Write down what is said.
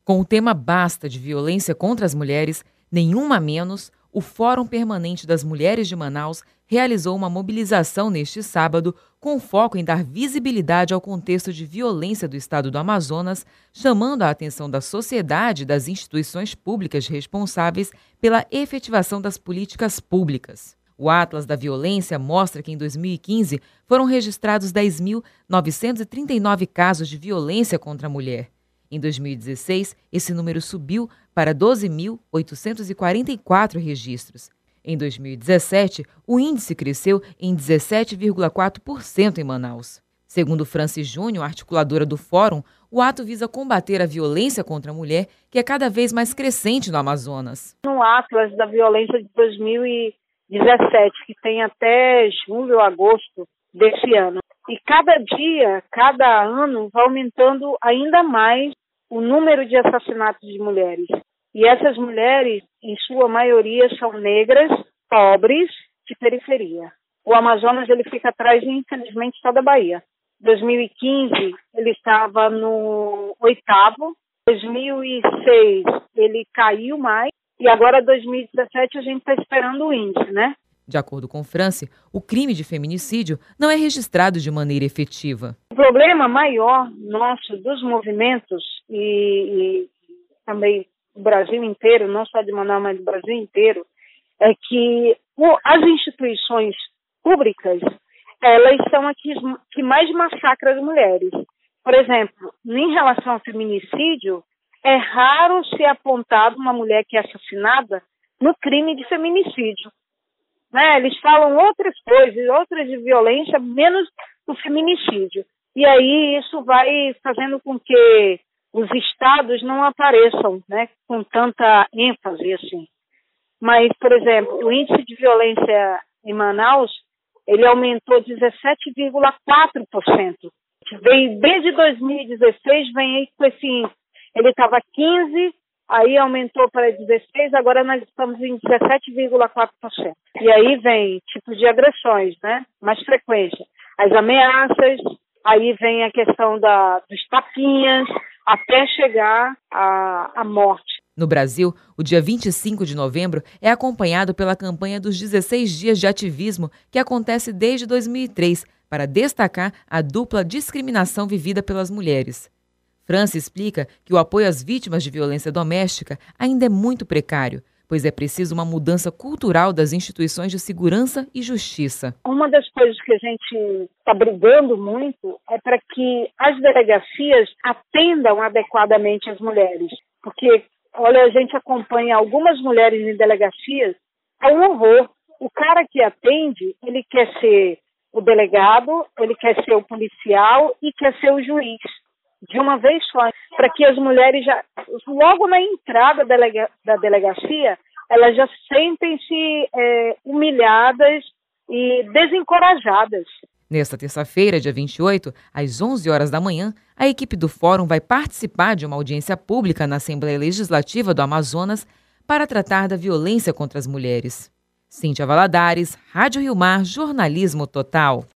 Com o tema Basta de Violência contra as Mulheres, Nenhuma Menos, o Fórum Permanente das Mulheres de Manaus realizou uma mobilização neste sábado com foco em dar visibilidade ao contexto de violência do estado do Amazonas, chamando a atenção da sociedade e das instituições públicas responsáveis pela efetivação das políticas públicas. O Atlas da Violência mostra que em 2015 foram registrados 10.939 casos de violência contra a mulher. Em 2016, esse número subiu para 12.844 registros. Em 2017, o índice cresceu em 17,4% em Manaus. Segundo Francis Júnior, articuladora do Fórum, o ato visa combater a violência contra a mulher, que é cada vez mais crescente no Amazonas. No Atlas da Violência de 2017, que tem até julho ou agosto desse ano. E cada dia, cada ano, vai aumentando ainda mais o número de assassinatos de mulheres. E essas mulheres, em sua maioria, são negras, pobres, de periferia. O Amazonas ele fica atrás, infelizmente, só da Bahia. 2015, ele estava no 8º. 2006, ele caiu mais. E agora, 2017, a gente está esperando o índice, né? De acordo com Franci, o crime de feminicídio não é registrado de maneira efetiva. O problema maior nosso dos movimentos e também do Brasil inteiro, não só de Manaus, mas do Brasil inteiro, é que as instituições públicas, elas são as que mais massacram as mulheres. Por exemplo, em relação ao feminicídio, é raro ser apontada uma mulher que é assassinada no crime de feminicídio. Né? Eles falam outras coisas, outras de violência, menos do feminicídio. E aí isso vai fazendo com que os estados não apareçam, né, com tanta ênfase assim. Mas, por exemplo, o índice de violência em Manaus, ele aumentou 17,4%. Desde 2016 vem aí com esse índice. Ele estava 15%, aí aumentou para 16%, agora nós estamos em 17,4%. E aí vem tipos de agressões, né? Mais frequência. As ameaças, aí vem a questão dos tapinhas, até chegar à morte. No Brasil, o dia 25 de novembro é acompanhado pela campanha dos 16 dias de ativismo que acontece desde 2003, para destacar a dupla discriminação vivida pelas mulheres. Franci explica que o apoio às vítimas de violência doméstica ainda é muito precário, pois é preciso uma mudança cultural das instituições de segurança e justiça. Uma das coisas que a gente está brigando muito é para que as delegacias atendam adequadamente as mulheres. Porque, olha, a gente acompanha algumas mulheres em delegacias, é um horror. O cara que atende, ele quer ser o delegado, ele quer ser o policial e quer ser o juiz. De uma vez só, para que as mulheres já, logo na entrada da delegacia, elas já sentem-se humilhadas e desencorajadas. Nesta terça-feira, dia 28, às 11 horas da manhã, a equipe do Fórum vai participar de uma audiência pública na Assembleia Legislativa do Amazonas para tratar da violência contra as mulheres. Cíntia Valadares, Rádio Rio Mar, Jornalismo Total.